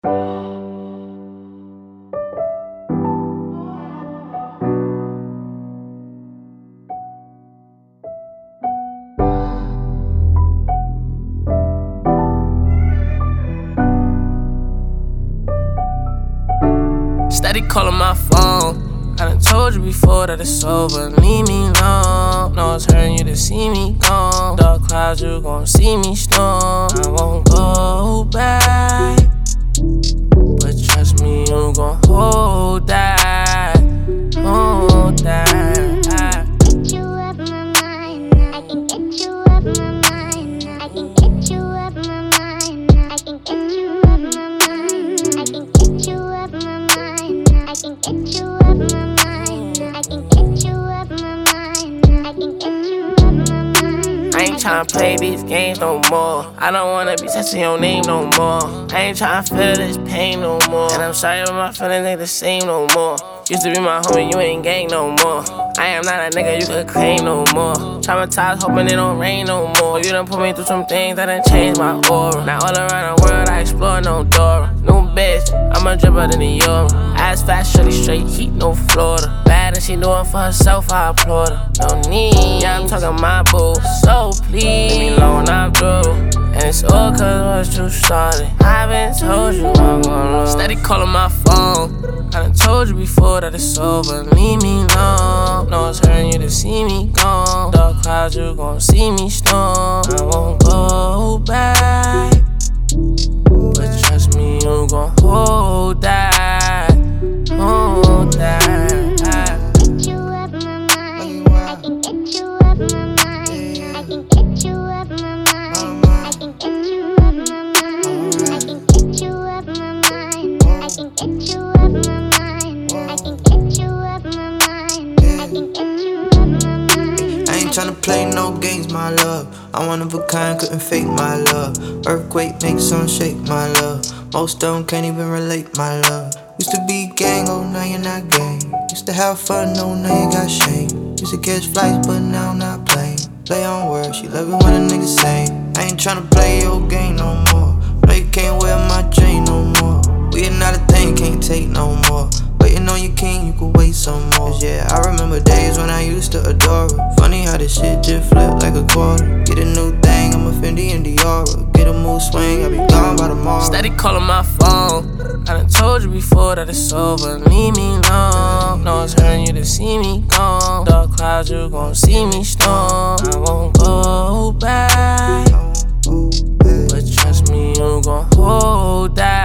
Steady calling my phone. I done told you before that it's over. Leave me alone. No, it's hurting you to see me gone. Dark clouds, you gon' see me storm. I won't go back, but trust me, you gon' hold that. Hold that. Get you up my mind. I can get you up my mind. I can get you up my mind. I can get you up my mind. I can get you up my mind. I can get you up my mind. I can get you up my mind. I can get you up my mind. I ain't tryna play these games no more. I don't wanna be touching your name no more. I ain't tryna feel this pain no more. And I'm sorry, but my feelings ain't the same no more. Used to be my homie, you ain't gang no more. I am not a nigga you could claim no more. Traumatized, hoping it don't rain no more. You done put me through some things that done changed my aura. Now all around the world I explore no Dora. New bitch, I'm a dripper than the Euro. Ass fast, shorty straight heat, no Florida. Bad and she doing for herself, I applaud her. No need, yeah, I'm talking my boo. So please, leave me alone, I'm through. And it's all cause once you started, I been told you I'm gon' lose. Steady calling my phone. I done told you before that it's over. Leave me alone. No, it's hurting you to see me gone. Dark clouds, you gon' see me storm. I won't go back, but trust me, you gon' hold that. Hold that. Get you up my mind. I can get you up my mind. I can get you up my mind. I can get you up my mind. I can get you up my mind. I can get you up my mind. I can get you up my mind. I can get you up my mind. I ain't tryna play no games, my love. I'm one of a kind, couldn't fake my love. Earthquake makes some shake, my love. Most of them can't even relate, my love. Used to be gang, oh now you're not gang. Used to have fun, oh now you got shame. Used to catch flights, but now I'm not playing. Play on words, she love it when a nigga say. I ain't tryna play your game no more. No, you can't wear my chain no more. We ain't not a thing, can't take no more. Waiting on your king, you could wait some more. Yeah, I remember days when I used to adore her. Funny how this shit just flipped like a quarter. Get a new thing, I'm a Fendi and Diora. Get a mood swing, I'll be gone by tomorrow. Steady calling my phone. I done told you before that it's over. Leave me alone. No, it's hurting you to see me gone. Dark clouds, you gon' see me storm. I won't go back, but trust me, you gon' hold that.